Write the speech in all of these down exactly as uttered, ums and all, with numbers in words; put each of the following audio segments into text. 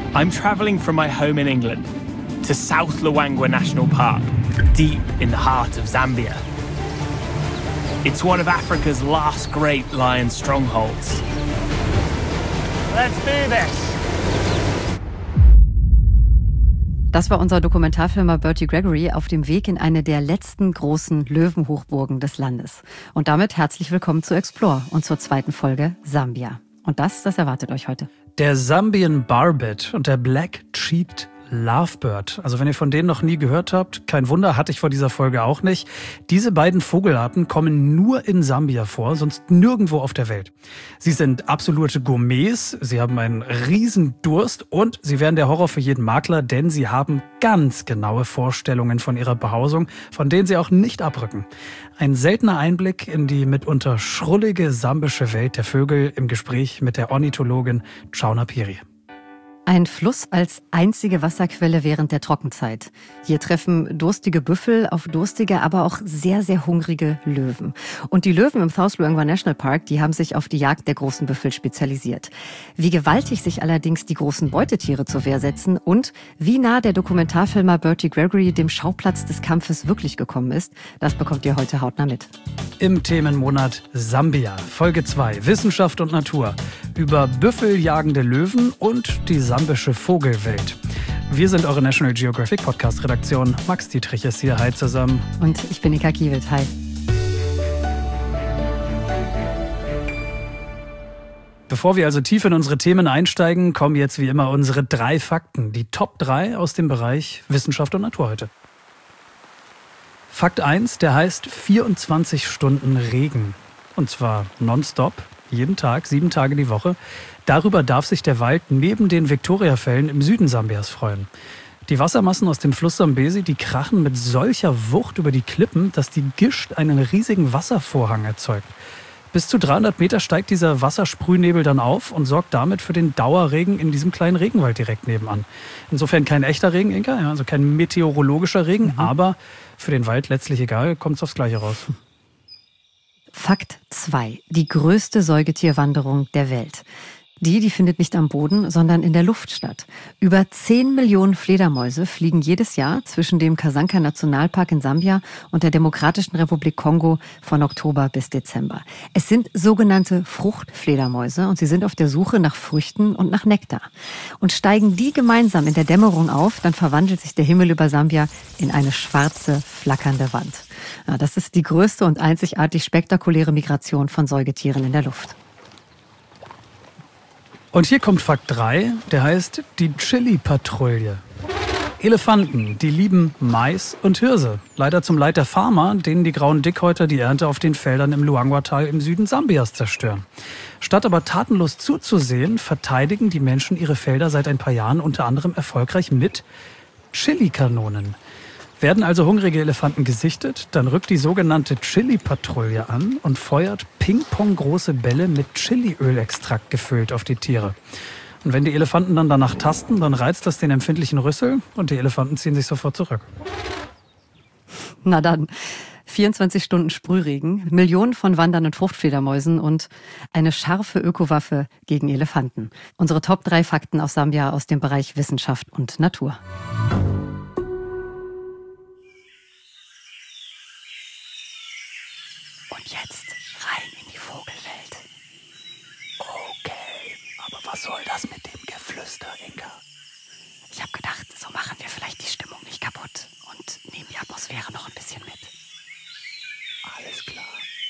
I'm travelling from my home in England to South Luangwa National Park, deep in the heart of Zambia. It's one of Africa's last great lion strongholds. Let's do this! Das war unser Dokumentarfilmer Bertie Gregory auf dem Weg in eine der letzten großen Löwenhochburgen des Landes. Und damit herzlich willkommen zu Explore und zur zweiten Folge Sambia. Und das, das erwartet euch heute. Der Zambian Barbet und der Black-Cheeked Lovebird. Also wenn ihr von denen noch nie gehört habt, kein Wunder, hatte ich vor dieser Folge auch nicht. Diese beiden Vogelarten kommen nur in Sambia vor, sonst nirgendwo auf der Welt. Sie sind absolute Gourmets, sie haben einen riesen Durst und sie wären der Horror für jeden Makler, denn sie haben ganz genaue Vorstellungen von ihrer Behausung, von denen sie auch nicht abrücken. Ein seltener Einblick in die mitunter schrullige sambische Welt der Vögel im Gespräch mit der Ornithologin Chowna Phiri. Ein Fluss als einzige Wasserquelle während der Trockenzeit. Hier treffen durstige Büffel auf durstige, aber auch sehr, sehr hungrige Löwen. Und die Löwen im South Luangwa National Park, die haben sich auf die Jagd der großen Büffel spezialisiert. Wie gewaltig sich allerdings die großen Beutetiere zur Wehr setzen und wie nah der Dokumentarfilmer Bertie Gregory dem Schauplatz des Kampfes wirklich gekommen ist, das bekommt ihr heute hautnah mit. Im Themenmonat Sambia, Folge zwei, Wissenschaft und Natur. Über büffeljagende Löwen und die sambische Vogelwelt. Wir sind eure National Geographic Podcast-Redaktion. Max Dietrich ist hier. Hi zusammen. Und ich bin Ika Kiewit. Hi. Bevor wir also tief in unsere Themen einsteigen, kommen jetzt wie immer unsere drei Fakten. Die Top drei aus dem Bereich Wissenschaft und Natur heute. Fakt eins, der heißt vierundzwanzig Stunden Regen. Und zwar nonstop, jeden Tag, sieben Tage die Woche. Darüber darf sich der Wald neben den Viktoriafällen im Süden Sambias freuen. Die Wassermassen aus dem Fluss Sambesi, die krachen mit solcher Wucht über die Klippen, dass die Gischt einen riesigen Wasservorhang erzeugt. Bis zu dreihundert Meter steigt dieser Wassersprühnebel dann auf und sorgt damit für den Dauerregen in diesem kleinen Regenwald direkt nebenan. Insofern kein echter Regen, Inka, ja, also kein meteorologischer Regen, mhm. aber für den Wald letztlich egal, kommt es aufs Gleiche raus. Fakt zwei. Die größte Säugetierwanderung der Welt. Die, die findet nicht am Boden, sondern in der Luft statt. Über zehn Millionen Fledermäuse fliegen jedes Jahr zwischen dem Kasanka-Nationalpark in Sambia und der Demokratischen Republik Kongo von Oktober bis Dezember. Es sind sogenannte Fruchtfledermäuse und sie sind auf der Suche nach Früchten und nach Nektar. Und steigen die gemeinsam in der Dämmerung auf, dann verwandelt sich der Himmel über Sambia in eine schwarze, flackernde Wand. Ja, das ist die größte und einzigartig spektakuläre Migration von Säugetieren in der Luft. Und hier kommt Fakt drei, der heißt die Chili-Patrouille. Elefanten, die lieben Mais und Hirse. Leider zum Leid der Farmer, denen die grauen Dickhäuter die Ernte auf den Feldern im Luangwa-Tal im Süden Sambias zerstören. Statt aber tatenlos zuzusehen, verteidigen die Menschen ihre Felder seit ein paar Jahren unter anderem erfolgreich mit Chili-Kanonen. Werden also hungrige Elefanten gesichtet, dann rückt die sogenannte Chili-Patrouille an und feuert Ping-Pong-große Bälle mit Chiliölextrakt gefüllt auf die Tiere. Und wenn die Elefanten dann danach tasten, dann reizt das den empfindlichen Rüssel und die Elefanten ziehen sich sofort zurück. Na dann, vierundzwanzig Stunden Sprühregen, Millionen von wandernden Fruchtfledermäusen und eine scharfe Ökowaffe gegen Elefanten. Unsere Top drei Fakten aus Sambia aus dem Bereich Wissenschaft und Natur. Jetzt rein in die Vogelwelt. Okay, aber was soll das mit dem Geflüster, Inka? Ich habe gedacht, so machen wir vielleicht die Stimmung nicht kaputt und nehmen die Atmosphäre noch ein bisschen mit. Alles klar.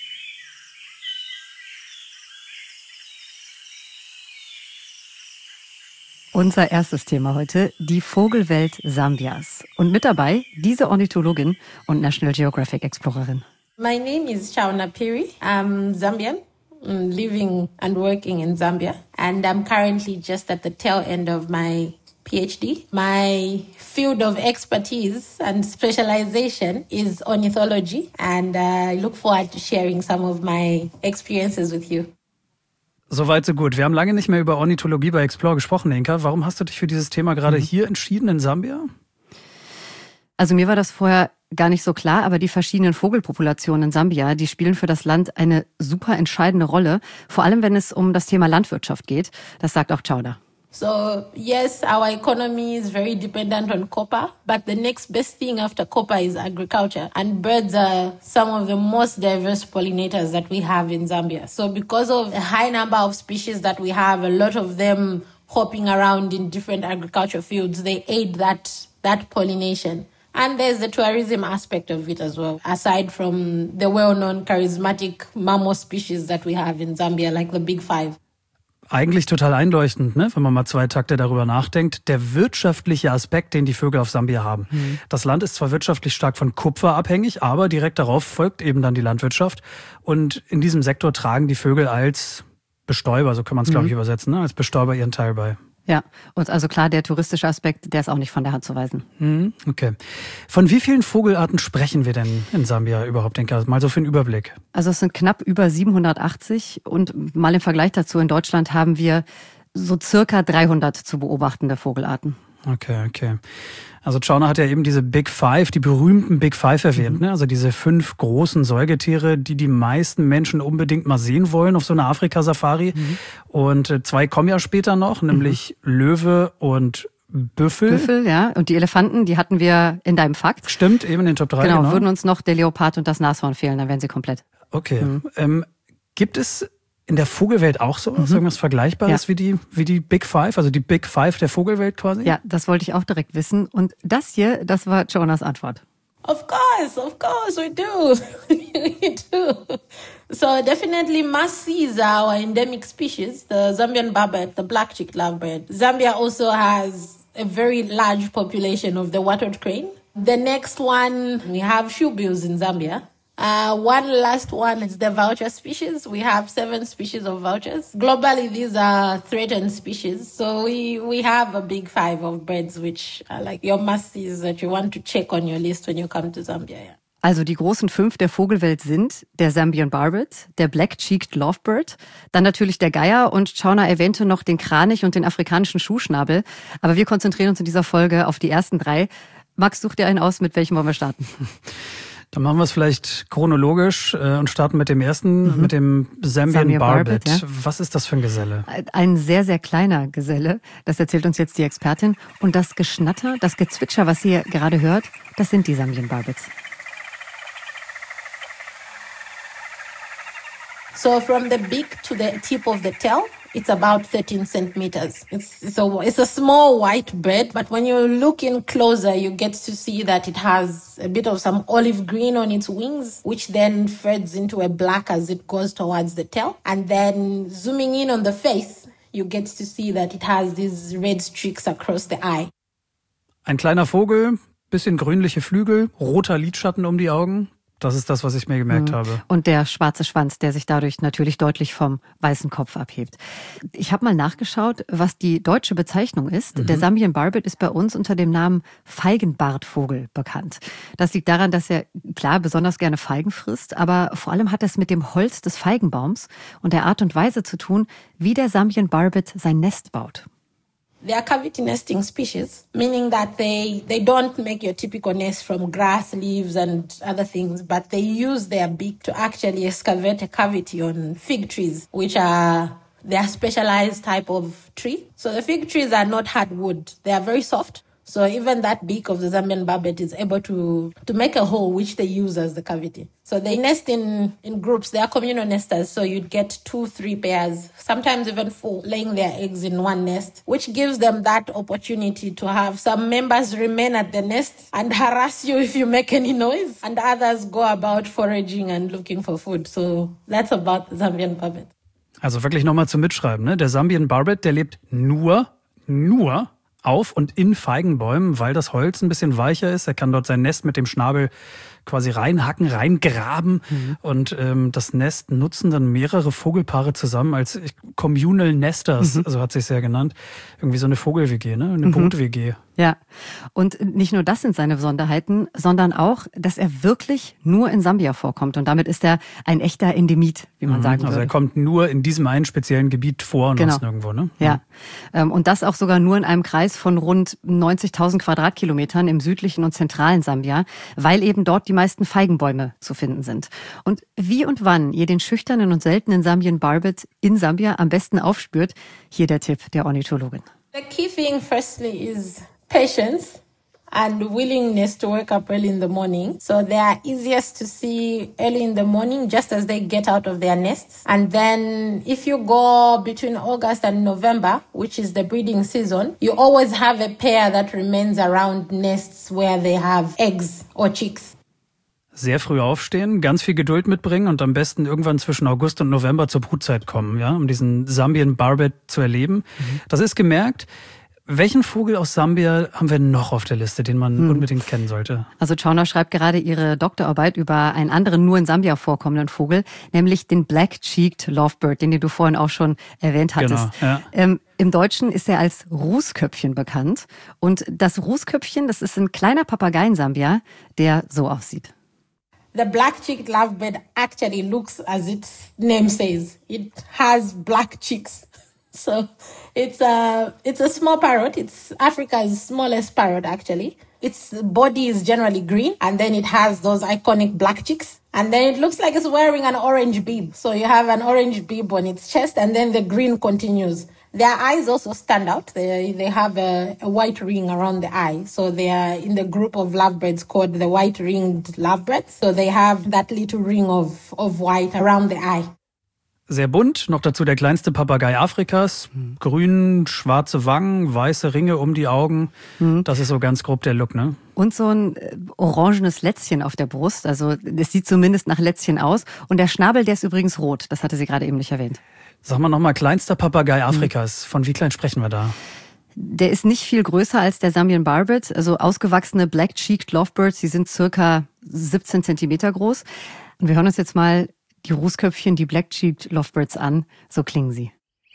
Unser erstes Thema heute, die Vogelwelt Sambias. Und mit dabei diese Ornithologin und National Geographic Explorerin. My name is Chowna Phiri. I'm Zambian, living and working in Zambia. And I'm currently just at the tail end of my PhD. My field of expertise and specialization is ornithology. And uh, I look forward to sharing some of my experiences with you. Soweit, so gut. Wir haben lange nicht mehr über Ornithologie bei Explore gesprochen, Inka. Warum hast du dich für dieses Thema gerade mhm. hier entschieden in Sambia? Also mir war das vorher gar nicht so klar, aber die verschiedenen Vogelpopulationen in Sambia, die spielen für das Land eine super entscheidende Rolle. Vor allem, wenn es um das Thema Landwirtschaft geht. Das sagt auch Chowna. So yes, our economy is very dependent on copper, but the next best thing after copper is agriculture. And birds are some of the most diverse pollinators that we have in Zambia. So because of the high number of species that we have, a lot of them hopping around in different agriculture fields, they aid that, that pollination. And there's the tourism aspect of it as well, aside from the well-known charismatic mammal species that we have in Zambia, like the Big Five. Eigentlich total einleuchtend, ne? Wenn man mal zwei Takte darüber nachdenkt. Der wirtschaftliche Aspekt, den die Vögel auf Sambia haben. Mhm. Das Land ist zwar wirtschaftlich stark von Kupfer abhängig, aber direkt darauf folgt eben dann die Landwirtschaft. Und in diesem Sektor tragen die Vögel als Bestäuber, so kann man es, glaube ich, mhm. übersetzen, ne? Als Bestäuber ihren Teil bei. Ja, und also klar, der touristische Aspekt, der ist auch nicht von der Hand zu weisen. Mhm, okay. Von wie vielen Vogelarten sprechen wir denn in Sambia überhaupt, Inka? Mal so für einen Überblick. Also es sind knapp über siebenhundertachtzig und mal im Vergleich dazu, in Deutschland haben wir so circa dreihundert zu beobachtende Vogelarten. Okay, okay. Also Chauna hat ja eben diese Big Five, die berühmten Big Five erwähnt, mhm. ne? Also diese fünf großen Säugetiere, die die meisten Menschen unbedingt mal sehen wollen auf so einer Afrika-Safari. Mhm. Und zwei kommen ja später noch, nämlich mhm. Löwe und Büffel. Büffel, ja. Und die Elefanten, die hatten wir in deinem Fakt. Stimmt, eben in den Top drei. Genau, genau. Würden uns noch der Leopard und das Nashorn fehlen, dann wären sie komplett. Okay. Mhm. Ähm, gibt es in der Vogelwelt auch so? Mhm. Irgendwas Vergleichbares ja. wie die wie die Big Five, also die Big Five der Vogelwelt quasi? Ja, das wollte ich auch direkt wissen. Und das hier, das war Chaunas Antwort. Of course, of course we do. We do. So definitely must-sees are our endemic species, the Zambian barbet, the black-cheeked lovebird. Zambia also has a very large population of the wattled crane. The next one, we have shoebills in Zambia. Uh, one last one is the vulture species. We have seven species of vultures. Globally, these are threatened species. So we, we have a big five of birds, which are like your must-sees that you want to check on your list when you come to Zambia. Yeah. Also die großen fünf der Vogelwelt sind der Zambian Barbet, der Black-cheeked Lovebird, dann natürlich der Geier und Chauna erwähnte noch den Kranich und den afrikanischen Schuhschnabel. Aber wir konzentrieren uns in dieser Folge auf die ersten drei. Max, such dir einen aus, mit welchem wollen wir starten? Dann machen wir es vielleicht chronologisch äh, und starten mit dem ersten, mhm. mit dem Zambian, Zambian Barbet. Barbet ja. Was ist das für ein Geselle? Ein sehr, sehr kleiner Geselle. Das erzählt uns jetzt die Expertin. Und das Geschnatter, das Gezwitscher, was ihr gerade hört, das sind die Zambian Barbets. So from the beak to the tip of the tail, it's about thirteen centimeters. It's, so it's a small white bird, but when you look in closer, you get to see that it has a bit of some olive green on its wings, which then fades into a black as it goes towards the tail. And then zooming in on the face, you get to see that it has these red streaks across the eye. Ein kleiner Vogel, bisschen grünliche Flügel, roter Lidschatten um die Augen. Das ist das, was ich mir gemerkt mhm. habe. Und der schwarze Schwanz, der sich dadurch natürlich deutlich vom weißen Kopf abhebt. Ich habe mal nachgeschaut, was die deutsche Bezeichnung ist. Mhm. Der Zambian Barbet ist bei uns unter dem Namen Feigenbartvogel bekannt. Das liegt daran, dass er, klar, besonders gerne Feigen frisst, aber vor allem hat es mit dem Holz des Feigenbaums und der Art und Weise zu tun, wie der Zambian Barbet sein Nest baut. They are cavity nesting species, meaning that they, they don't make your typical nest from grass, leaves and other things, but they use their beak to actually excavate a cavity on fig trees, which are their specialized type of tree. So the fig trees are not hardwood. They are very soft. So even that beak of the Zambian Barbet is able to, to make a hole which they use as the cavity. So they nest in, in groups. They are communal nesters. So you'd get two, three pairs, sometimes even four, laying their eggs in one nest, which gives them that opportunity to have some members remain at the nest and harass you if you make any noise, and others go about foraging and looking for food. So that's about the Zambian Barbet. Also wirklich nochmal zum Mitschreiben, ne? Der Zambian Barbet, der lebt nur, nur auf und in Feigenbäumen, weil das Holz ein bisschen weicher ist. Er kann dort sein Nest mit dem Schnabel quasi reinhacken, reingraben mhm. und ähm, das Nest nutzen dann mehrere Vogelpaare zusammen als Communal Nesters, mhm. also hat sich sehr genannt. Irgendwie so eine Vogel-W G, ne? Eine mhm. Brut-W G. Ja, und nicht nur das sind seine Besonderheiten, sondern auch, dass er wirklich nur in Sambia vorkommt. Und damit ist er ein echter Endemit, wie man mhm. sagen würde. Also er kommt nur in diesem einen speziellen Gebiet vor und genau. sonst nirgendwo, ne? Ja, mhm. und das auch sogar nur in einem Kreis von rund neunzigtausend Quadratkilometern im südlichen und zentralen Sambia, weil eben dort die meisten Feigenbäume zu finden sind. Und wie und wann ihr den schüchternen und seltenen Zambian Barbet in Sambia am besten aufspürt, hier der Tipp der Ornithologin. The key thing, firstly, is patience and willingness to wake up early in the morning. So they are easiest to see early in the morning just as they get out of their nests. And then if you go between August and November, which is the breeding season, you always have a pair that remains around nests where they have eggs or chicks. Sehr früh aufstehen, ganz viel Geduld mitbringen und am besten irgendwann zwischen August und November zur Brutzeit kommen, ja, um diesen Zambian Barbet zu erleben. Mhm. Das ist gemerkt. Welchen Vogel aus Sambia haben wir noch auf der Liste, den man hm. unbedingt kennen sollte? Also Chauna schreibt gerade ihre Doktorarbeit über einen anderen nur in Sambia vorkommenden Vogel, nämlich den Black-Cheeked Lovebird, den du vorhin auch schon erwähnt hattest. Genau, ja. ähm, Im Deutschen ist er als Rußköpfchen bekannt. Und das Rußköpfchen, das ist ein kleiner Papagei in Sambia, der so aussieht. The black-cheeked lovebird actually looks as its name says. It has black cheeks. So it's a, it's a small parrot. It's Africa's smallest parrot, actually. Its body is generally green, and then it has those iconic black cheeks. And then it looks like it's wearing an orange bib. So you have an orange bib on its chest, and then the green continues. Their eyes also stand out. They they have a, a white ring around the eye. So they are in the group of lovebirds called the white-ringed lovebirds. So they have that little ring of, of white around the eye. Sehr bunt, noch dazu der kleinste Papagei Afrikas. Mhm. Grün, schwarze Wangen, weiße Ringe um die Augen. Mhm. Das ist so ganz grob der Look, ne? Und so ein äh, orangenes Lätzchen auf der Brust. Also es sieht zumindest nach Lätzchen aus. Und der Schnabel, der ist übrigens rot. Das hatte sie gerade eben nicht erwähnt. Sag mal nochmal, kleinster Papagei Afrikas. Mhm. Von wie klein sprechen wir da? Der ist nicht viel größer als der Zambian Barbet. Also ausgewachsene Black-Cheeked Lovebirds, die sind circa siebzehn Zentimeter groß. Und wir hören uns jetzt mal die Rußköpfchen, die Black-Cheeked Lovebirds an. So klingen sie.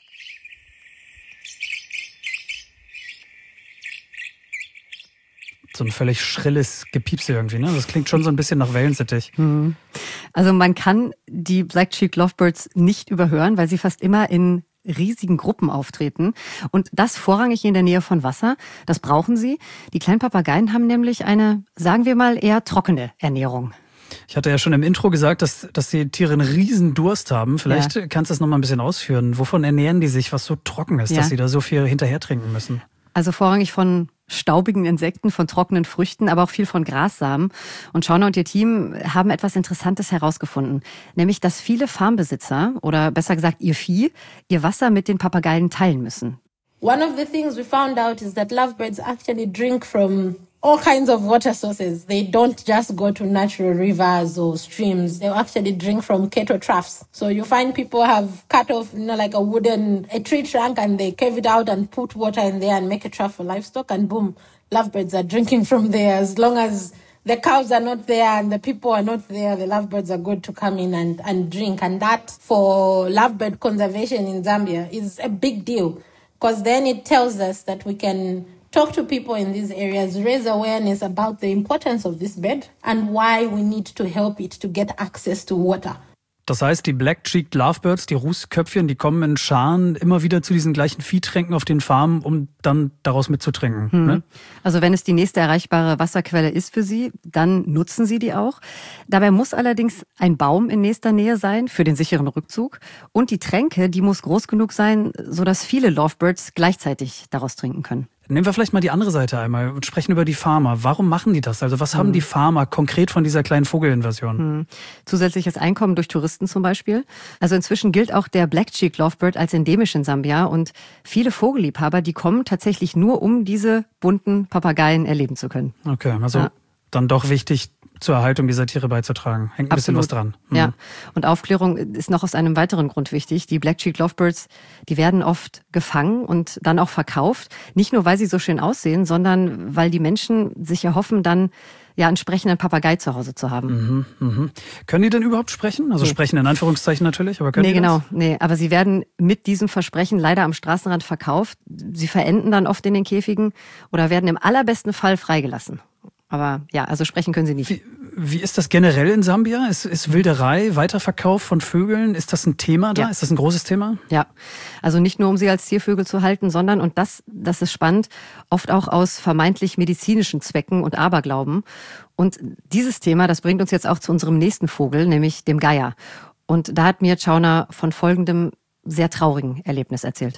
So ein völlig schrilles Gepiepse irgendwie, ne? Das klingt schon so ein bisschen nach Wellensittich. Mhm. Also man kann die Black-Cheeked Lovebirds nicht überhören, weil sie fast immer in riesigen Gruppen auftreten. Und das vorrangig in der Nähe von Wasser. Das brauchen sie. Die kleinen Papageien haben nämlich eine, sagen wir mal, eher trockene Ernährung. Ich hatte ja schon im Intro gesagt, dass, dass die Tiere einen riesen Durst haben. Vielleicht ja. kannst du das noch mal ein bisschen ausführen. Wovon ernähren die sich, was so trocken ist, ja. dass sie da so viel hinterher trinken müssen? Also vorrangig von staubigen Insekten, von trockenen Früchten, aber auch viel von Grassamen. Und Chauna und ihr Team haben etwas Interessantes herausgefunden. Nämlich, dass viele Farmbesitzer, oder besser gesagt ihr Vieh, ihr Wasser mit den Papageien teilen müssen. One of the things we found out is that lovebirds actually drink from all kinds of water sources. They don't just go to natural rivers or streams. They actually drink from cattle troughs. So you find people have cut off, you know, like a wooden, a tree trunk, and they cave it out and put water in there and make a trough for livestock, and boom, lovebirds are drinking from there. As long as the cows are not there and the people are not there, the lovebirds are good to come in and, and drink. And that, for lovebird conservation in Zambia, is a big deal, because then it tells us that we can talk to people in these areas, raise awareness about the importance of this bird and why we need to help it to get access to water. Das heißt, die Black-Cheeked Lovebirds, die Rußköpfchen, die kommen in Scharen immer wieder zu diesen gleichen Viehtränken auf den Farmen, um dann daraus mitzutrinken. Hm. Ne? Also wenn es die nächste erreichbare Wasserquelle ist für sie, dann nutzen sie die auch. Dabei muss allerdings ein Baum in nächster Nähe sein für den sicheren Rückzug. Und die Tränke, die muss groß genug sein, sodass viele Lovebirds gleichzeitig daraus trinken können. Nehmen wir vielleicht mal die andere Seite einmal und sprechen über die Farmer. Warum machen die das? Also was haben die Farmer konkret von dieser kleinen Vogelinvasion? Hm. Zusätzliches Einkommen durch Touristen zum Beispiel. Also inzwischen gilt auch der Black-Cheeked Lovebird als endemisch in Sambia. Und viele Vogelliebhaber, die kommen tatsächlich nur, um diese bunten Papageien erleben zu können. Okay, also ja. dann doch wichtig, zur Erhaltung dieser Tiere beizutragen. Hängt ein bisschen was dran. Mhm. Ja, und Aufklärung ist noch aus einem weiteren Grund wichtig. Die Black-Cheeked Lovebirds, die werden oft gefangen und dann auch verkauft. Nicht nur, weil sie so schön aussehen, sondern weil die Menschen sich erhoffen, dann ja entsprechenden Papagei zu Hause zu haben. Mhm, mhm. Können die denn überhaupt sprechen? Also nee. Sprechen in Anführungszeichen natürlich, aber können nee, die das? Nee, genau. Nee, aber sie werden mit diesem Versprechen leider am Straßenrand verkauft. Sie verenden dann oft in den Käfigen oder werden im allerbesten Fall freigelassen. Aber ja, also sprechen können sie nicht. Wie, wie ist das generell in Sambia? Ist, ist Wilderei, Weiterverkauf von Vögeln, ist das ein Thema da? Ja. Ist das ein großes Thema? Ja, also nicht nur, um sie als Ziervögel zu halten, sondern, und das, das ist spannend, oft auch aus vermeintlich medizinischen Zwecken und Aberglauben. Und dieses Thema, das bringt uns jetzt auch zu unserem nächsten Vogel, nämlich dem Geier. Und da hat mir Chauna von folgendem sehr traurigen Erlebnis erzählt.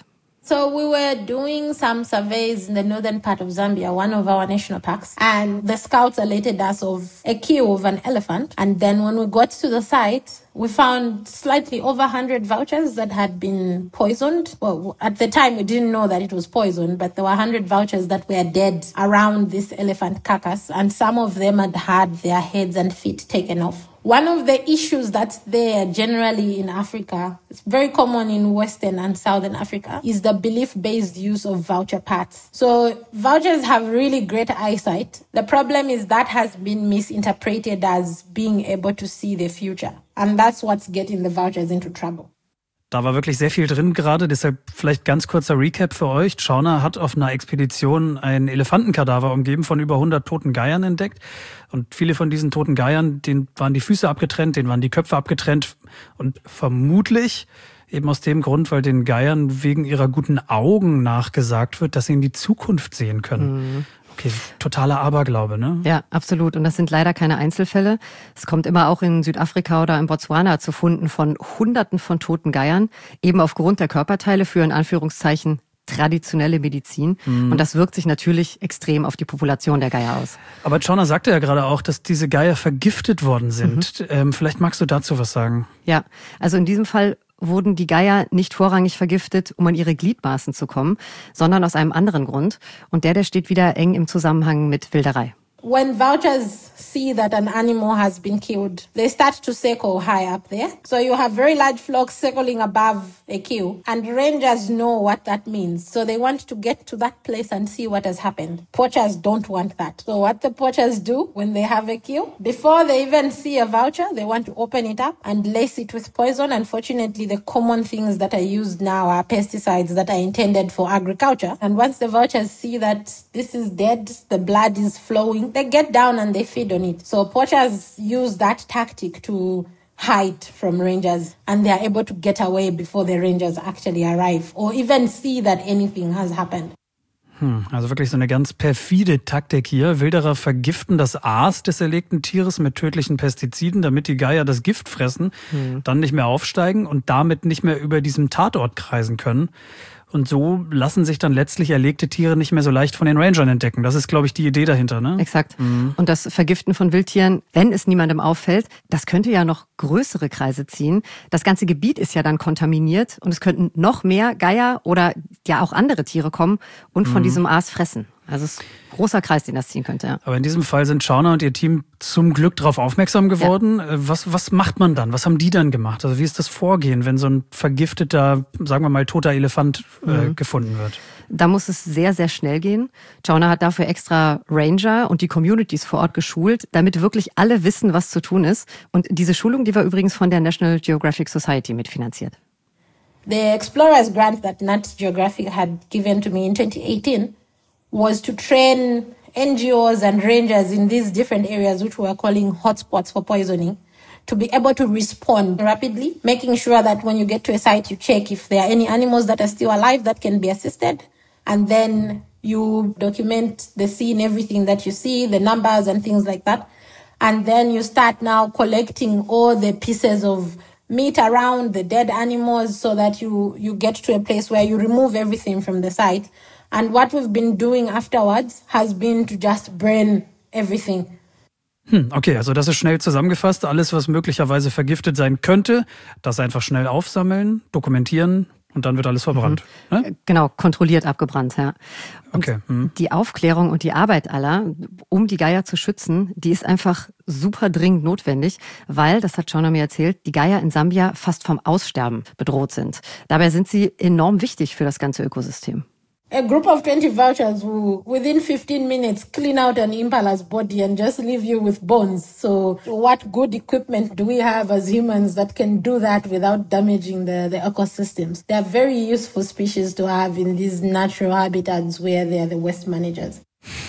So we were doing some surveys in the northern part of Zambia, one of our national parks, and the scouts alerted us of a kill of an elephant. And then when we got to the site, we found slightly over one hundred vultures that had been poisoned. Well, at the time, we didn't know that it was poison, but there were one hundred vultures that were dead around this elephant carcass, and some of them had had their heads and feet taken off. One of the issues that's there generally in Africa, it's very common in Western and Southern Africa, is the belief-based use of vulture parts. So vultures have really great eyesight. The problem is that has been misinterpreted as being able to see the future. And that's what's getting the vultures into trouble. Da war wirklich sehr viel drin gerade, deshalb vielleicht ganz kurzer Recap für euch. Chauner hat auf einer Expedition ein Elefantenkadaver umgeben von über hundert toten Geiern entdeckt. Und viele von diesen toten Geiern, denen waren die Füße abgetrennt, denen waren die Köpfe abgetrennt. Und vermutlich eben aus dem Grund, weil den Geiern wegen ihrer guten Augen nachgesagt wird, dass sie in die Zukunft sehen können. Mhm. Okay, totaler Aberglaube, ne? Ja, absolut. Und das sind leider keine Einzelfälle. Es kommt immer auch in Südafrika oder in Botswana zu Funden von Hunderten von toten Geiern, eben aufgrund der Körperteile für in Anführungszeichen traditionelle Medizin. Mhm. Und das wirkt sich natürlich extrem auf die Population der Geier aus. Aber Chauner sagte ja gerade auch, dass diese Geier vergiftet worden sind. Mhm. Ähm, vielleicht magst du dazu was sagen. Ja, also in diesem Fall wurden die Geier nicht vorrangig vergiftet, um an ihre Gliedmaßen zu kommen, sondern aus einem anderen Grund. Und der, der steht wieder eng im Zusammenhang mit Wilderei. When vultures see that an animal has been killed, they start to circle high up there. So you have very large flocks circling above a kill. And rangers know what that means. So they want to get to that place and see what has happened. Poachers don't want that. So what the poachers do when they have a kill, before they even see a vulture, they want to open it up and lace it with poison. Unfortunately, the common things that are used now are pesticides that are intended for agriculture. And once the vultures see that this is dead, the blood is flowing, they get down and they feed on it. So poachers use that tactic to hide from rangers, and they are able to get away before the rangers actually arrive or even see that anything has happened. Hm, also wirklich so eine ganz perfide Taktik hier. Wilderer vergiften das Aas des erlegten Tieres mit tödlichen Pestiziden, damit die Geier das Gift fressen, hm. dann nicht mehr aufsteigen und damit nicht mehr über diesem Tatort kreisen können. Und so lassen sich dann letztlich erlegte Tiere nicht mehr so leicht von den Rangern entdecken. Das ist, glaube ich, die Idee dahinter, ne? Exakt. Mhm. Und das Vergiften von Wildtieren, wenn es niemandem auffällt, das könnte ja noch größere Kreise ziehen. Das ganze Gebiet ist ja dann kontaminiert und es könnten noch mehr Geier oder ja auch andere Tiere kommen und von mhm. diesem Aas fressen. Also es ist ein großer Kreis, den das ziehen könnte. Ja. Aber in diesem Fall sind Chauner und ihr Team zum Glück darauf aufmerksam geworden. Ja. Was, was macht man dann? Was haben die dann gemacht? Also wie ist das Vorgehen, wenn so ein vergifteter, sagen wir mal, toter Elefant äh, mhm. gefunden wird? Da muss es sehr, sehr schnell gehen. Chauner hat dafür extra Ranger und die Communities vor Ort geschult, damit wirklich alle wissen, was zu tun ist. Und diese Schulung, die war übrigens von der National Geographic Society mitfinanziert. The Explorers Grant that Nat Geographic had given to me in twenty eighteen was to train N G Os and rangers in these different areas which we are calling hotspots for poisoning to be able to respond rapidly, making sure that when you get to a site, you check if there are any animals that are still alive that can be assisted. And then you document the scene, everything that you see, the numbers and things like that. And then you start now collecting all the pieces of meat around the dead animals so that you, you get to a place where you remove everything from the site. And what we've been doing afterwards has been to just burn everything. Hm, okay, also das ist schnell zusammengefasst. Alles, was möglicherweise vergiftet sein könnte, das einfach schnell aufsammeln, dokumentieren und dann wird alles verbrannt. Mhm. Ne? Genau, kontrolliert abgebrannt, ja. Und okay. Mhm. Die Aufklärung und die Arbeit aller, um die Geier zu schützen, die ist einfach super dringend notwendig, weil, das hat Chauner mir erzählt, die Geier in Sambia fast vom Aussterben bedroht sind. Dabei sind sie enorm wichtig für das ganze Ökosystem. A group of twenty vultures will, within fifteen minutes, clean out an impala's body and just leave you with bones. So what good equipment do we have as humans that can do that without damaging the, the ecosystems? They're very useful species to have in these natural habitats where they're the waste managers.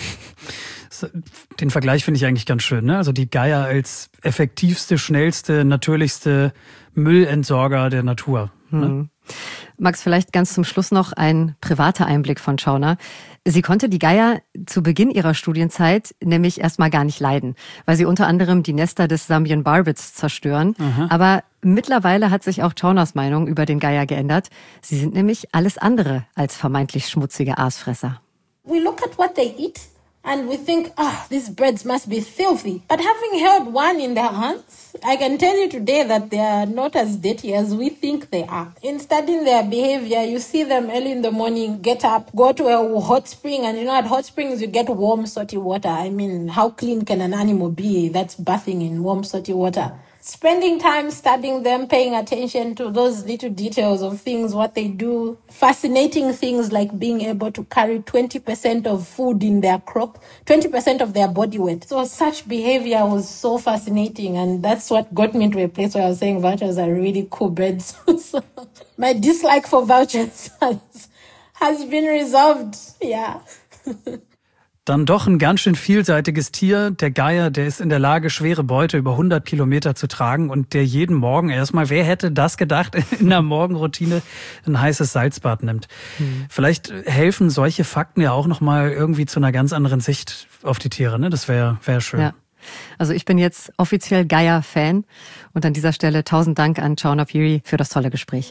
Den Vergleich finde ich eigentlich ganz schön, ne? Also die Geier als effektivste, schnellste, natürlichste Müllentsorger der Natur. Ne? Mhm. Max, vielleicht ganz zum Schluss noch ein privater Einblick von Chauner. Sie konnte die Geier zu Beginn ihrer Studienzeit nämlich erstmal gar nicht leiden, weil sie unter anderem die Nester des Zambian Barbets zerstören. Aha. Aber Mittlerweile hat sich auch Chaunas Meinung über den Geier geändert. Sie sind nämlich alles andere als vermeintlich schmutzige Aasfresser. We look at what they eat and we think, ah, these birds must be filthy. But having held one in their hands, I can tell you today that they are not as dirty as we think they are. In studying their behavior, you see them early in the morning, get up, go to a hot spring, and you know at hot springs you get warm, salty water. I mean, how clean can an animal be that's bathing in warm, salty water? Spending time studying them, paying attention to those little details of things, what they do, fascinating things like being able to carry twenty percent of food in their crop, twenty percent of their body weight. So such behavior was so fascinating, and that's what got me into a place where I was saying vultures are really cool birds. So my dislike for vultures has, has been resolved, yeah. Dann doch ein ganz schön vielseitiges Tier. Der Geier, der ist in der Lage, schwere Beute über hundert Kilometer zu tragen und der jeden Morgen erstmal, wer hätte das gedacht, in der Morgenroutine ein heißes Salzbad nimmt. Hm. Vielleicht helfen solche Fakten ja auch nochmal irgendwie zu einer ganz anderen Sicht auf die Tiere, ne? Das wäre wär schön. Ja. Also ich bin jetzt offiziell Geier-Fan und an dieser Stelle tausend Dank an Chauna Peary für das tolle Gespräch.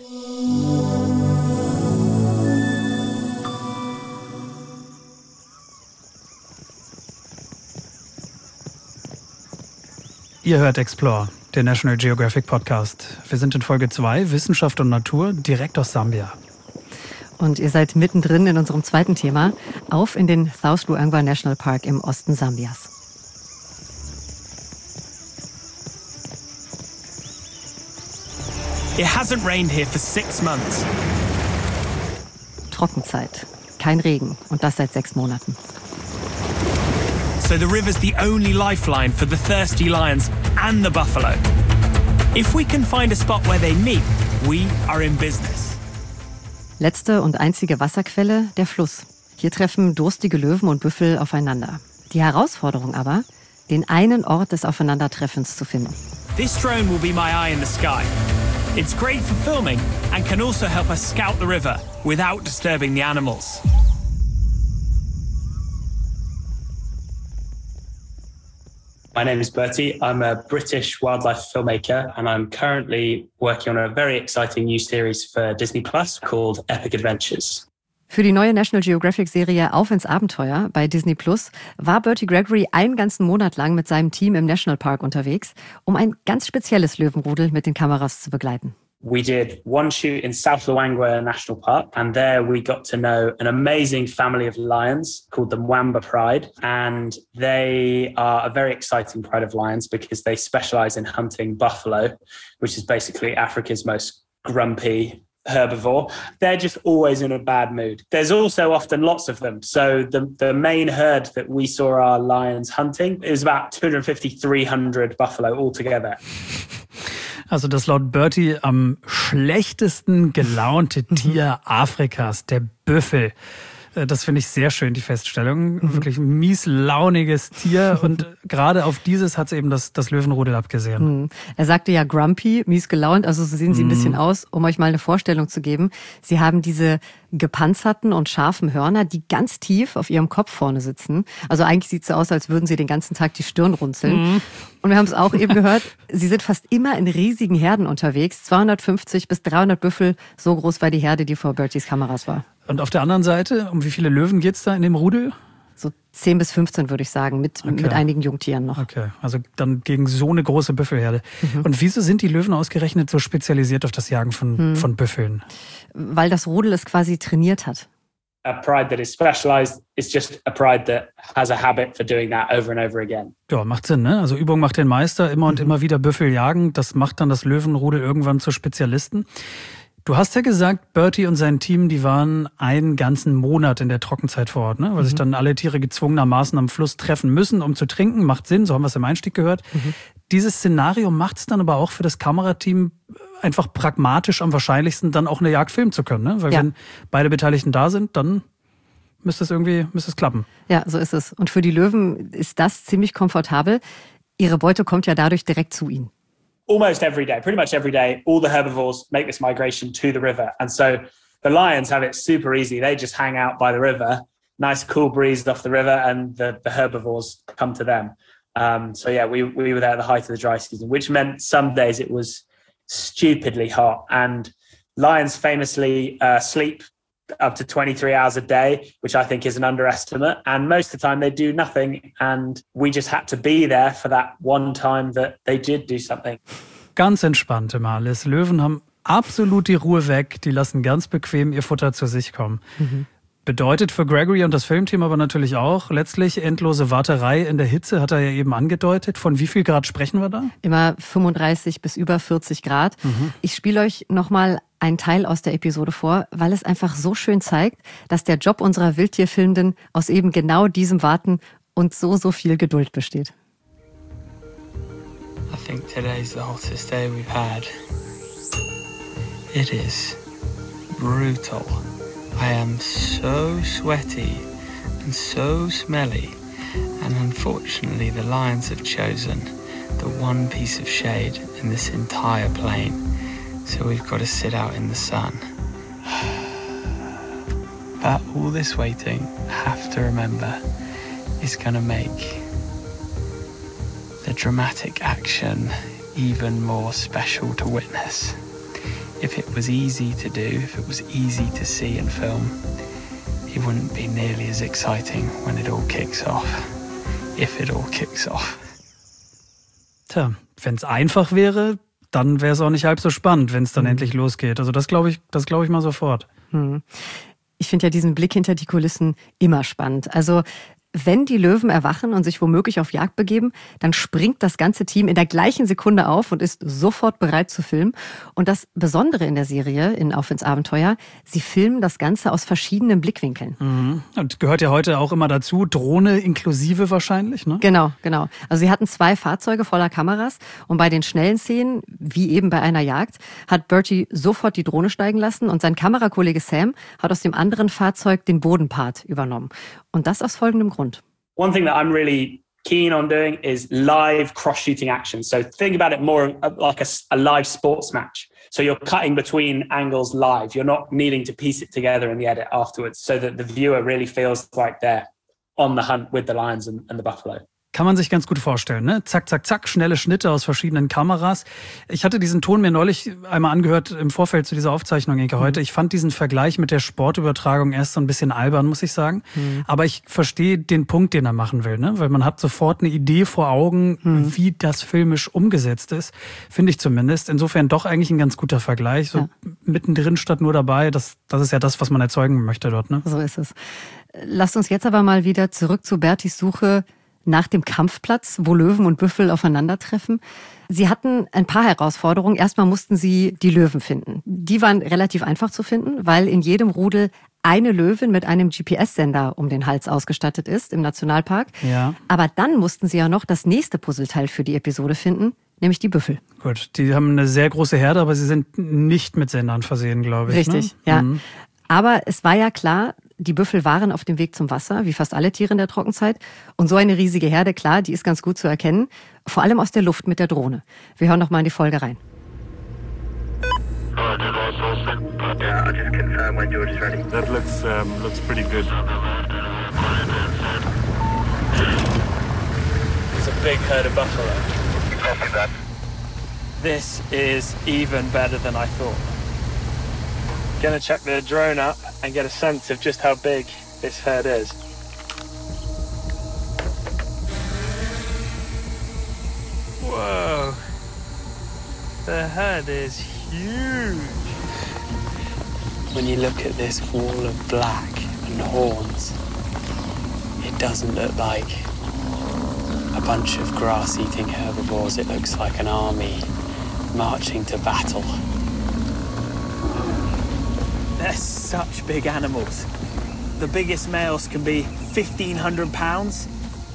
Ihr hört Explore, der National Geographic Podcast. Wir sind in Folge zwei, Wissenschaft und Natur, direkt aus Sambia. Und ihr seid mittendrin in unserem zweiten Thema, auf in den South Luangwa National Park im Osten Sambias. It hasn't rained here for six months. Trockenzeit, kein Regen und das seit sechs Monaten. So the river's the only lifeline for the thirsty lions and the buffalo. If we can find a spot where they meet, we are in business. Letzte und einzige Wasserquelle, der Fluss. Hier treffen durstige Löwen und Büffel aufeinander. Die Herausforderung aber, den einen Ort des Aufeinandertreffens zu finden. This drone will be my eye in the sky. It's great for filming and can also help us scout the river without disturbing the animals. My name is Bertie. I'm a British wildlife filmmaker and I'm currently working on a very exciting new series for Disney Plus called Epic Adventures. Für die neue National Geographic-Serie Auf ins Abenteuer bei Disney Plus war Bertie Gregory einen ganzen Monat lang mit seinem Team im Nationalpark unterwegs, um ein ganz spezielles Löwenrudel mit den Kameras zu begleiten. We did one shoot in South Luangwa National Park, and there we got to know an amazing family of lions called the Mwamba Pride, and they are a very exciting pride of lions because they specialize in hunting buffalo, which is basically Africa's most grumpy herbivore. They're just always in a bad mood. There's also often lots of them. So the, the main herd that we saw our lions hunting is about two hundred fifty, three hundred buffalo altogether. Also das laut Bertie am schlechtesten gelaunte Tier Afrikas, der Büffel. Das finde ich sehr schön, die Feststellung. Mhm. Wirklich ein mieslauniges Tier und gerade auf dieses hat es eben das, das Löwenrudel abgesehen. Mhm. Er sagte ja grumpy, mies gelaunt, also so sehen sie ein bisschen aus, um euch mal eine Vorstellung zu geben. Sie haben diese gepanzerten und scharfen Hörner, die ganz tief auf ihrem Kopf vorne sitzen. Also eigentlich sieht es so aus, als würden sie den ganzen Tag die Stirn runzeln. Mhm. Und wir haben es auch eben gehört, sie sind fast immer in riesigen Herden unterwegs. zweihundertfünfzig bis dreihundert Büffel, so groß war die Herde, die vor Berties Kameras war. Und auf der anderen Seite, um wie viele Löwen geht's da in dem Rudel? So zehn bis fünfzehn würde ich sagen, mit, okay. mit einigen Jungtieren noch. Okay, also dann gegen so eine große Büffelherde. Mhm. Und wieso sind die Löwen ausgerechnet so spezialisiert auf das Jagen von, mhm. von Büffeln? Weil das Rudel es quasi trainiert hat. A pride that is specialized is just a pride that has a habit for doing that over and over again. Ja, macht Sinn, ne? Also Übung macht den Meister, immer und mhm. immer wieder Büffel jagen. Das macht dann das Löwenrudel irgendwann zu Spezialisten. Du hast ja gesagt, Bertie und sein Team, die waren einen ganzen Monat in der Trockenzeit vor Ort, ne? Weil mhm. sich dann alle Tiere gezwungenermaßen am Fluss treffen müssen, um zu trinken. Macht Sinn, so haben wir es im Einstieg gehört. Mhm. Dieses Szenario macht es dann aber auch für das Kamerateam einfach pragmatisch am wahrscheinlichsten, dann auch eine Jagd filmen zu können, ne? Weil ja. wenn beide Beteiligten da sind, dann müsste es irgendwie, müsste es klappen. Ja, so ist es. Und für die Löwen ist das ziemlich komfortabel. Ihre Beute kommt ja dadurch direkt zu ihnen. Almost every day, pretty much every day, all the herbivores make this migration to the river. And so the lions have it super easy. They just hang out by the river, nice cool breeze off the river, and the, the herbivores come to them. Um, so yeah, we, we were there at the height of the dry season, which meant some days it was stupidly hot. And lions famously uh, sleep up to twenty-three hours a day, which I think is an underestimate. And most of the time they do nothing. And we just had to be there for that one time that they did do something. Ganz entspannt immer alles. Löwen haben absolut die Ruhe weg. Die lassen ganz bequem ihr Futter zu sich kommen. Mhm. Bedeutet für Gregory und das Filmteam aber natürlich auch letztlich endlose Warterei in der Hitze, hat er ja eben angedeutet. Von wie viel Grad sprechen wir da? Immer fünfunddreißig bis über vierzig Grad. Mhm. Ich spiele euch nochmal einen Teil aus der Episode vor, weil es einfach so schön zeigt, dass der Job unserer Wildtierfilmenden aus eben genau diesem Warten und so, so viel Geduld besteht. I think today's the hottest day we've had. It is brutal. I am so sweaty and so smelly, and unfortunately the lions have chosen the one piece of shade in this entire plain, so we've got to sit out in the sun. But all this waiting, I have to remember, is going to make the dramatic action even more special to witness. If it was easy to do, if it was easy to see and film, it wouldn't be nearly as exciting when it all kicks off. If it all kicks off. Tja, wenn es einfach wäre, dann wäre es auch nicht halb so spannend, wenn es dann mhm. endlich losgeht. Also das glaube ich, das glaube ich mal sofort. Mhm. Ich finde ja diesen Blick hinter die Kulissen immer spannend. Also wenn die Löwen erwachen und sich womöglich auf Jagd begeben, dann springt das ganze Team in der gleichen Sekunde auf und ist sofort bereit zu filmen. Und das Besondere in der Serie, in Auf ins Abenteuer, sie filmen das Ganze aus verschiedenen Blickwinkeln. Mhm. Und gehört ja heute auch immer dazu, Drohne inklusive wahrscheinlich, ne? Genau, genau. Also sie hatten zwei Fahrzeuge voller Kameras und bei den schnellen Szenen, wie eben bei einer Jagd, hat Bertie sofort die Drohne steigen lassen und sein Kamerakollege Sam hat aus dem anderen Fahrzeug den Bodenpart übernommen. Und das aus folgendem Grund. One thing that I'm really keen on doing is live cross-shooting action. So think about it more like a, a live sports match. So you're cutting between angles live. You're not needing to piece it together in the edit afterwards so that the viewer really feels like they're on the hunt with the lions and, and the buffalo. Kann man sich ganz gut vorstellen, ne? Zack, zack, zack, schnelle Schnitte aus verschiedenen Kameras. Ich hatte diesen Ton mir neulich einmal angehört im Vorfeld zu dieser Aufzeichnung, Inke, heute. Ich fand diesen Vergleich mit der Sportübertragung erst so ein bisschen albern, muss ich sagen. Mhm. Aber ich verstehe den Punkt, den er machen will, ne? Weil man hat sofort eine Idee vor Augen, mhm. wie das filmisch umgesetzt ist. Finde ich zumindest. Insofern doch eigentlich ein ganz guter Vergleich. So ja. Mittendrin statt nur dabei. Das, das ist ja das, was man erzeugen möchte dort, ne? So ist es. Lasst uns jetzt aber mal wieder zurück zu Bertis Suche nach dem Kampfplatz, wo Löwen und Büffel aufeinandertreffen. Sie hatten ein paar Herausforderungen. Erstmal mussten sie die Löwen finden. Die waren relativ einfach zu finden, weil in jedem Rudel eine Löwin mit einem G P S-Sender um den Hals ausgestattet ist im Nationalpark. Ja. Aber dann mussten sie ja noch das nächste Puzzleteil für die Episode finden, nämlich die Büffel. Gut, die haben eine sehr große Herde, aber sie sind nicht mit Sendern versehen, glaube ich. Richtig, ne? Ja. Mhm. Aber es war ja klar, die Büffel waren auf dem Weg zum Wasser, wie fast alle Tiere in der Trockenzeit. Und so eine riesige Herde, klar, die ist ganz gut zu erkennen. Vor allem aus der Luft mit der Drohne. Wir hören noch mal in die Folge rein. Yeah, I'll just confirm when George is ready. That looks, um, looks pretty good. It's a big herd of buffalo. Copy that. This is even better than I thought. Gonna check the drone up and get a sense of just how big this herd is. Whoa. The herd is huge. When you look at this wall of black and horns, it doesn't look like a bunch of grass-eating herbivores. It looks like an army marching to battle. They're such big animals. The biggest males can be fifteen hundred pounds.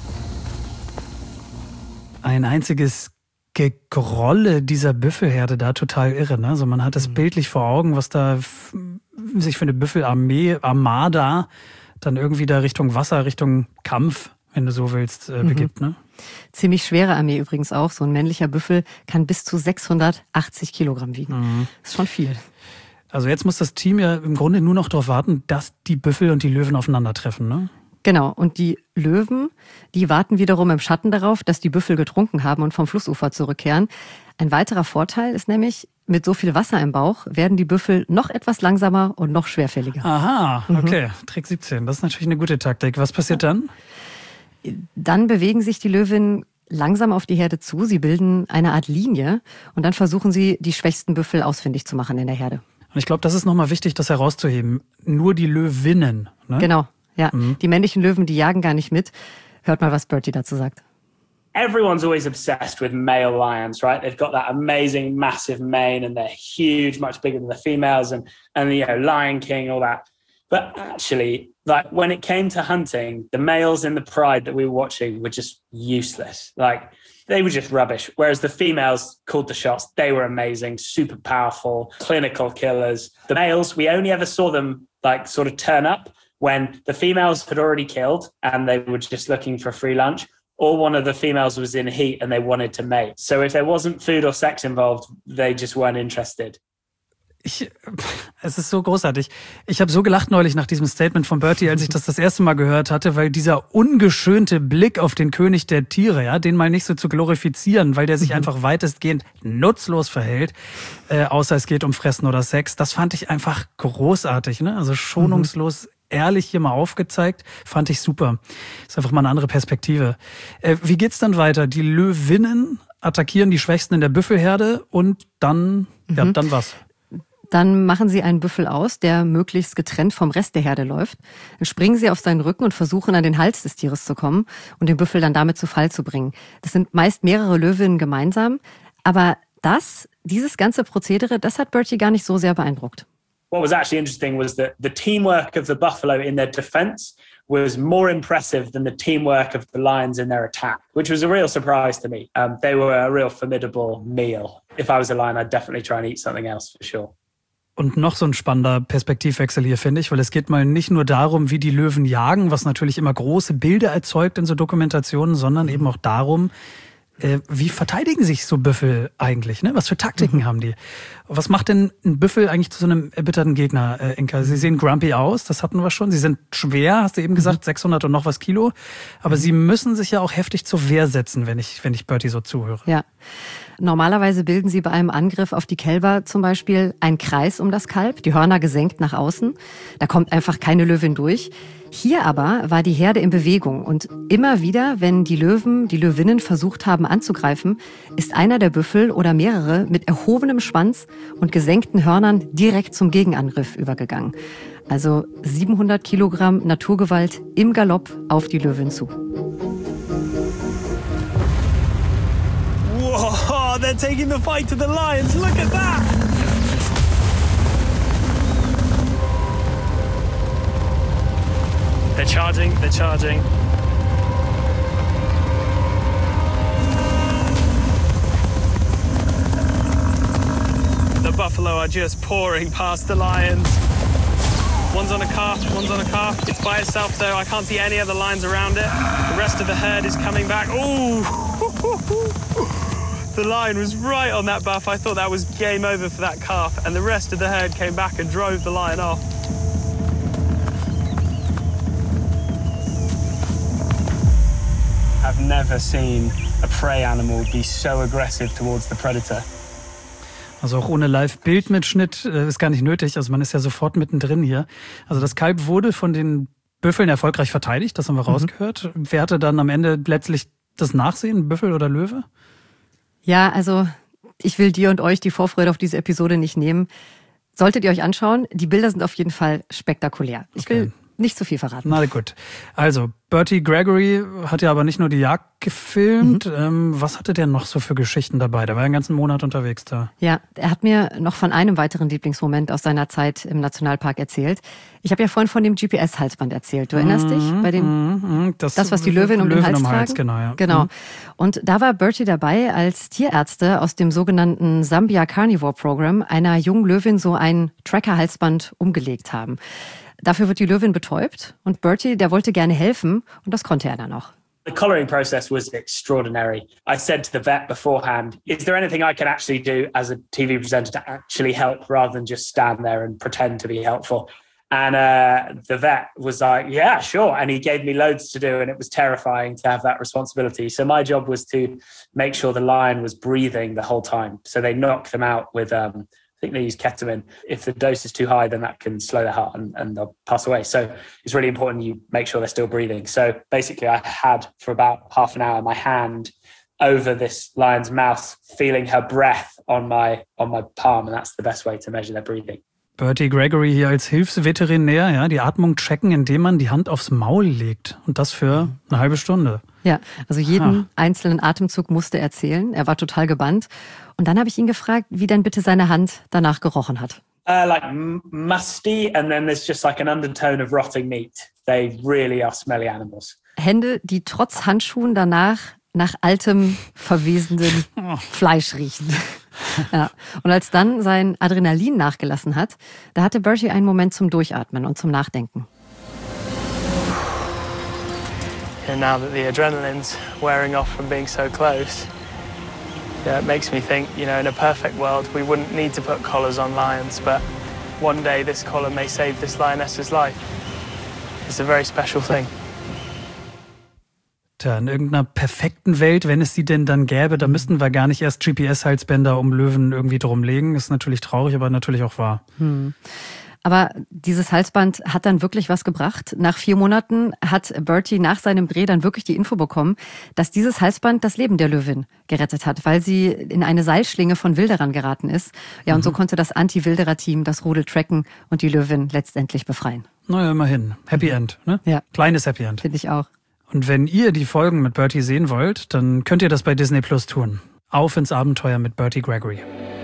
Ein einziges Gegrolle dieser Büffelherde da, total irre, ne? Also man hat das bildlich vor Augen, was da f- sich für eine Büffelarmee, Armada, dann irgendwie da Richtung Wasser, Richtung Kampf, wenn du so willst, äh, begibt, mhm. ne? Ziemlich schwere Armee übrigens auch. So ein männlicher Büffel kann bis zu sechshundertachtzig Kilogramm wiegen. Mhm. Das ist schon viel. Also jetzt muss das Team ja im Grunde nur noch darauf warten, dass die Büffel und die Löwen aufeinandertreffen, ne? Genau. Und die Löwen, die warten wiederum im Schatten darauf, dass die Büffel getrunken haben und vom Flussufer zurückkehren. Ein weiterer Vorteil ist nämlich, Mit so viel Wasser im Bauch werden die Büffel noch etwas langsamer und noch schwerfälliger. Aha, okay. Mhm. Trick siebzehn, das ist natürlich eine gute Taktik. Was passiert dann? Dann bewegen sich die Löwinnen langsam auf die Herde zu. Sie bilden eine Art Linie und dann versuchen sie, die schwächsten Büffel ausfindig zu machen in der Herde. Und ich glaube, das ist nochmal wichtig, das herauszuheben. Nur die Löwinnen. Ne? Genau, ja. Mhm. Die männlichen Löwen, die jagen gar nicht mit. Hört mal, was Bertie dazu sagt. Everyone's always obsessed with male lions, right? They've got that amazing, massive mane and they're huge, much bigger than the females and, and you know, Lion King, all that. But actually, like when it came to hunting, the males in the pride that we were watching were just useless. Like they were just rubbish. Whereas the females called the shots. They were amazing, super powerful, clinical killers. The males, we only ever saw them like sort of turn up when the females had already killed and they were just looking for free lunch. Or one of the females was in heat and they wanted to mate. So if there wasn't food or sex involved, they just weren't interested. Ich, es ist so großartig. Ich habe so gelacht neulich nach diesem Statement von Bertie, als ich das das erste Mal gehört hatte, weil dieser ungeschönte Blick auf den König der Tiere, ja, den mal nicht so zu glorifizieren, weil der sich mhm. einfach weitestgehend nutzlos verhält, äh, außer es geht um Fressen oder Sex, das fand ich einfach großartig, ne? Also schonungslos, mhm. ehrlich hier mal aufgezeigt, fand ich super. Ist einfach mal eine andere Perspektive. Äh, wie geht's dann weiter? Die Löwinnen attackieren die Schwächsten in der Büffelherde und dann, mhm. ja, dann was? Dann machen sie einen Büffel aus, der möglichst getrennt vom Rest der Herde läuft. Dann springen sie auf seinen Rücken und versuchen, an den Hals des Tieres zu kommen und den Büffel dann damit zu Fall zu bringen. Das sind meist mehrere Löwinnen gemeinsam. Aber das, dieses ganze Prozedere, das hat Bertie gar nicht so sehr beeindruckt. What was actually interesting was that the teamwork of the buffalo in their defense was more impressive than the teamwork of the lions in their attack, which was a real surprise to me. Um, they were a real formidable meal. If I was a lion, I'd definitely try and eat something else for sure. Und noch so ein spannender Perspektivwechsel hier, finde ich, weil es geht mal nicht nur darum, wie die Löwen jagen, was natürlich immer große Bilder erzeugt in so Dokumentationen, sondern eben auch darum, äh, wie verteidigen sich so Büffel eigentlich, ne? Was für Taktiken mhm. haben die? Was macht denn ein Büffel eigentlich zu so einem erbitterten Gegner, äh, Inka? Sie sehen grumpy aus, das hatten wir schon. Sie sind schwer, hast du eben gesagt, mhm. sechshundert und noch was Kilo. Aber mhm. sie müssen sich ja auch heftig zur Wehr setzen, wenn ich, wenn ich Bertie so zuhöre. Ja. Normalerweise bilden sie bei einem Angriff auf die Kälber zum Beispiel einen Kreis um das Kalb, die Hörner gesenkt nach außen. Da kommt einfach keine Löwin durch. Hier aber war die Herde in Bewegung und immer wieder, wenn die Löwen, die Löwinnen versucht haben anzugreifen, ist einer der Büffel oder mehrere mit erhobenem Schwanz und gesenkten Hörnern direkt zum Gegenangriff übergegangen. Also siebenhundert Kilogramm Naturgewalt im Galopp auf die Löwin zu. Whoa, they're taking the fight to the lions. Look at that! They're charging, they're charging. The buffalo are just pouring past the lions. One's on a calf, one's on a calf. It's by itself though, I can't see any other lions around it. The rest of the herd is coming back. Ooh! The lion was right on that buff. I thought that was game over for that calf. And the rest of the herd came back and drove the lion off. I've never seen a prey animal be so aggressive towards the predator. Also auch ohne Live-Bildmitschnitt äh, ist gar nicht nötig. Also man ist ja sofort mittendrin hier. Also das Kalb wurde von den Büffeln erfolgreich verteidigt. Das haben wir mhm. rausgehört. Wer hatte dann am Ende letztlich das Nachsehen? Büffel oder Löwe? Ja, also ich will dir und euch die Vorfreude auf diese Episode nicht nehmen. Solltet ihr euch anschauen, die Bilder sind auf jeden Fall spektakulär. Ich okay. will nicht zu viel verraten. Na gut. Also, Bertie Gregory hat ja aber nicht nur die Jagd gefilmt. Mhm. Ähm, was hatte der noch so für Geschichten dabei? Der war ja einen ganzen Monat unterwegs da. Ja, er hat mir noch von einem weiteren Lieblingsmoment aus seiner Zeit im Nationalpark erzählt. Ich habe ja vorhin von dem G P S-Halsband erzählt. Du erinnerst mhm, dich? Bei dem, mhm, das, das, was die Löwin um Löwen den Hals um tragen? Hals, genau, ja. Genau. Mhm. Und da war Bertie dabei, als Tierärzte aus dem sogenannten Zambia Carnivore Program einer jungen Löwin so ein Tracker-Halsband umgelegt haben. Dafür wird die Löwin betäubt und Bertie, der wollte gerne helfen und das konnte er dann auch. The collaring process was extraordinary. I said to the vet beforehand, is there anything I can actually do as a T V presenter to actually help rather than just stand there and pretend to be helpful? And uh, the vet was like, yeah, sure. And he gave me loads to do, and it was terrifying to have that responsibility. So my job was to make sure the lion was breathing the whole time. So they knock them out with, um, I think they use ketamine. If the dose is too high, then that can slow their heart and, and they'll pass away. So it's really important you make sure they're still breathing. So basically I had for about half an hour my hand over this lion's mouth, feeling her breath on my on my palm, and that's the best way to measure their breathing. Bertie Gregory hier als Hilfsveterinär, ja, die Atmung checken, indem man die Hand aufs Maul legt. Und das für eine halbe Stunde. Ja, also jeden ha. einzelnen Atemzug musste er zählen. Er war total gebannt. Und dann habe ich ihn gefragt, wie denn bitte seine Hand danach gerochen hat. Uh, like musty, and then there's just like an undertone of rotting meat. They really are smelly animals. Hände, die trotz Handschuhen danach nach altem, verwesenden Fleisch riechen. Ja. Und als dann sein Adrenalin nachgelassen hat, da hatte Bertie einen Moment zum Durchatmen und zum Nachdenken. And now that the adrenaline's wearing off from being so close, yeah, it makes me think, you know, in a perfect world, we wouldn't need to put collars on lions, but one day this collar may save this lioness's life. It's a very special thing. Tja, in irgendeiner perfekten Welt, wenn es sie denn dann gäbe, da müssten wir gar nicht erst G P S-Halsbänder um Löwen irgendwie drumlegen. Ist natürlich traurig, aber natürlich auch wahr. Hm. Aber dieses Halsband hat dann wirklich was gebracht. Nach vier Monaten hat Bertie nach seinem Dreh dann wirklich die Info bekommen, dass dieses Halsband das Leben der Löwin gerettet hat, weil sie in eine Seilschlinge von Wilderern geraten ist. Ja, und mhm. so konnte das Anti-Wilderer-Team das Rudel tracken und die Löwin letztendlich befreien. Naja, immerhin. Happy End, ne? Ja. Kleines Happy End. Finde ich auch. Und wenn ihr die Folgen mit Bertie sehen wollt, dann könnt ihr das bei Disney Plus tun. Auf ins Abenteuer mit Bertie Gregory.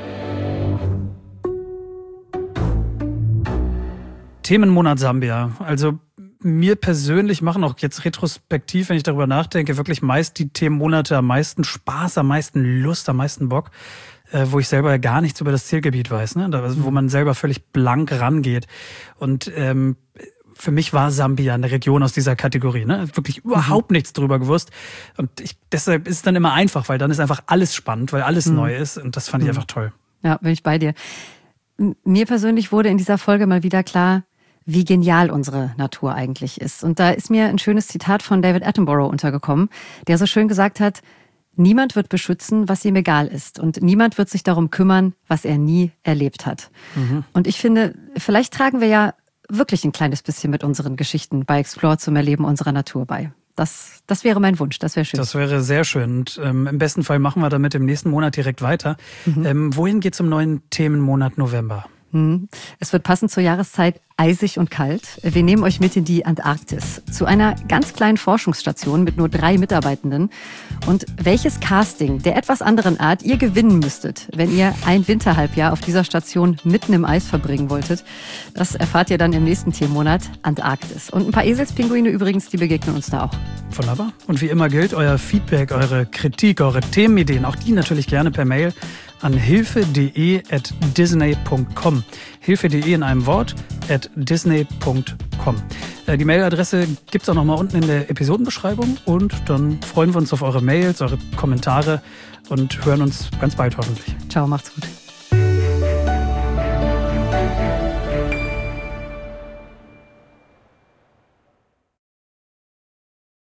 Themenmonat Sambia. Also mir persönlich machen auch jetzt retrospektiv, wenn ich darüber nachdenke, wirklich meist die Themenmonate am meisten Spaß, am meisten Lust, am meisten Bock, äh, wo ich selber gar nichts über das Zielgebiet weiß, ne? Da, wo man selber völlig blank rangeht. Und ähm, für mich war Sambia eine Region aus dieser Kategorie, ne? Wirklich überhaupt mhm. nichts drüber gewusst. Und ich, deshalb ist es dann immer einfach, weil dann ist einfach alles spannend, weil alles mhm. neu ist. Und das fand ich mhm. einfach toll. Ja, bin ich bei dir. Mir persönlich wurde in dieser Folge mal wieder klar, wie genial unsere Natur eigentlich ist. Und da ist mir ein schönes Zitat von David Attenborough untergekommen, der so schön gesagt hat, niemand wird beschützen, was ihm egal ist. Und niemand wird sich darum kümmern, was er nie erlebt hat. Mhm. Und ich finde, vielleicht tragen wir ja wirklich ein kleines bisschen mit unseren Geschichten bei Explore zum Erleben unserer Natur bei. Das, das wäre mein Wunsch, das wäre schön. Das wäre sehr schön. Und ähm, im besten Fall machen wir damit im nächsten Monat direkt weiter. Mhm. Ähm, wohin geht's im neuen Themenmonat November? Es wird passend zur Jahreszeit eisig und kalt. Wir nehmen euch mit in die Antarktis, zu einer ganz kleinen Forschungsstation mit nur drei Mitarbeitenden. Und welches Casting der etwas anderen Art ihr gewinnen müsstet, wenn ihr ein Winterhalbjahr auf dieser Station mitten im Eis verbringen wolltet, das erfahrt ihr dann im nächsten Themenmonat Antarktis. Und ein paar Eselspinguine übrigens, die begegnen uns da auch. Wunderbar. Und wie immer gilt, euer Feedback, eure Kritik, eure Themenideen, auch die natürlich gerne per Mail an hilfe punkt de at disney punkt com. hilfe punkt de in einem Wort at disney punkt com. Die Mailadresse gibt es auch nochmal unten in der Episodenbeschreibung und dann freuen wir uns auf eure Mails, eure Kommentare und hören uns ganz bald hoffentlich. Ciao, macht's gut.